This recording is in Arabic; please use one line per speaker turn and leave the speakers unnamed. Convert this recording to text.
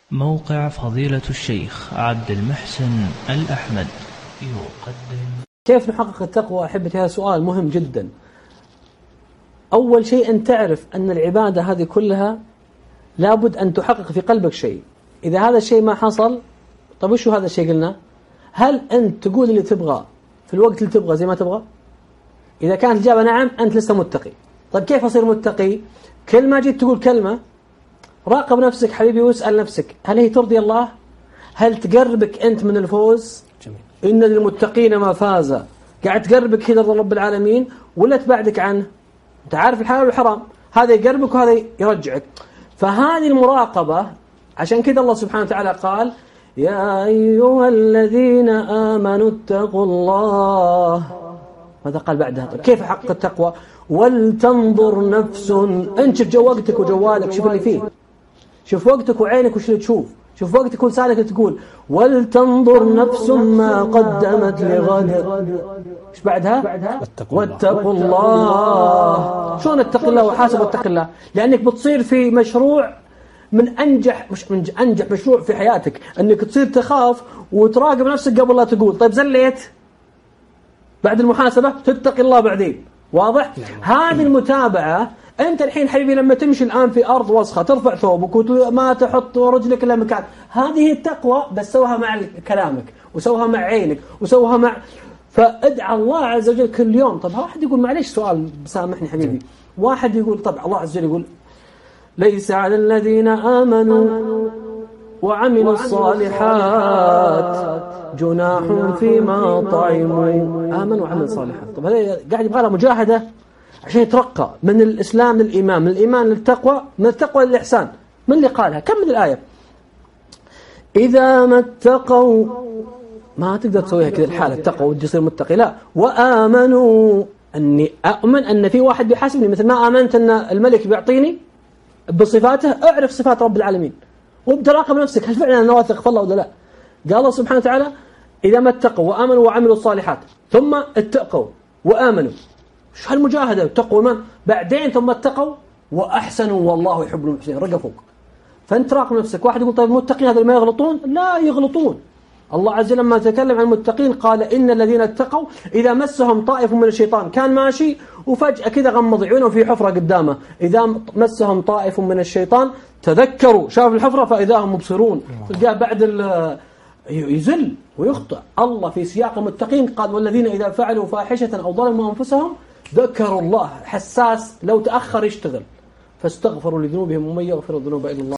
موقع فضيلة الشيخ عبد المحسن الأحمد يقدم.
كيف نحقق التقوى؟ أحبتي، هذا سؤال مهم جدا. أول شيء أن تعرف أن العبادة هذه كلها لابد أن تحقق في قلبك شيء. إذا هذا الشيء ما حصل، طب وشو هذا الشيء قلنا؟ هل أنت تقول اللي تبغى في الوقت اللي تبغى زي ما تبغى؟ إذا كانت الإجابة نعم، أنت لسه متقي. طيب كيف أصير متقي؟ كل ما جيت تقول كلمة راقب نفسك حبيبي واسأل نفسك، هل هي ترضي الله؟ هل تقربك أنت من الفوز؟ جميل. إن للمتقين ما فاز. قاعد تقربك كذا رب العالمين ولا تبعدك عنه؟ أنت عارف الحلال والحرام، هذا يقربك وهذا يرجعك. فهذه المراقبة، عشان كذا الله سبحانه وتعالى قال: يا أيها الذين آمنوا اتقوا الله. ماذا قال بعدها؟ طيب كيف حق التقوى؟ ولتنظر نفس. انت شوف وقتك وجوالك، شوف اللي فيه، شوف وقتك وعينك وش اللي تشوف، شوف وقتك ولسانك تقول ولتنظر نفس ما قدمت لغد. ايش بعدها؟ واتقوا الله. شلون اتق الله وحاسب واتق الله؟ لأنك بتصير في مشروع من أنجح مشروع في حياتك، أنك تصير تخاف وتراقب نفسك قبل لا تقول. طيب زليت بعد المحاسبة تتقي الله بعدين. واضح؟ هذه المتابعة. أنت الحين حبيبي لما تمشي الآن في أرض وسخة ترفع ثوبك وما تحط رجلك إلا مكان، هذه التقوى، بس سوها مع كلامك وسوها مع عينك وسوها مع، فادعى الله عز وجل كل يوم. طب واحد يقول معليش سؤال، سامحني حبيبي، واحد يقول طب الله عز وجل يقول: ليس على الذين آمنوا وعملوا الصالحات جناح فيما طعموا. آمنوا وعملوا الصالحات. طب هذا قاعد يبغى له مجاهدة عشان يترقى من الإسلام للإيمان، من الإيمان للتقوى، من التقوى للإحسان. من اللي قالها؟ كم من الآية؟ إذا ما اتقوا، ما تقدر تسويها كذا الحالة التقوى ودي يصير متقي، لا. وآمنوا، أني أؤمن أن في واحد بيحاسبني، مثل ما آمنت أن الملك بيعطيني بصفاته. أعرف صفات رب العالمين وبتراقب نفسك، هل فعلا أنا واثق في الله ولا لا؟ قال الله سبحانه وتعالى: إذا ما اتقوا وآمنوا وعملوا الصالحات ثم اتقوا وآمنوا. شو هالمجاهدة؟ اتقوا من بعدين ثم اتقوا وأحسنوا والله يحب المحسنين. رقى فوق. فأنت راقب نفسك. واحد يقول طيب المتقين هذول ما يغلطون؟ لا يغلطون. الله عز وجل لما تكلم عن المتقين قال: إن الذين اتقوا إذا مسهم طائف من الشيطان، كان ماشي وفجأة كذا غمض عيونه في حفرة قدامه، إذا مسهم طائف من الشيطان تذكروا، شاف الحفرة فإذا هم مبصرون. جاء بعد يزل ويخطئ. الله في سياق المتقين قال: والذين إذا فعلوا فاحشة أو ظلموا أنفسهم ذكروا الله. حساس، لو تأخر يشتغل، فاستغفروا لذنوبهم ومن يغفر الذنوب إلا الله.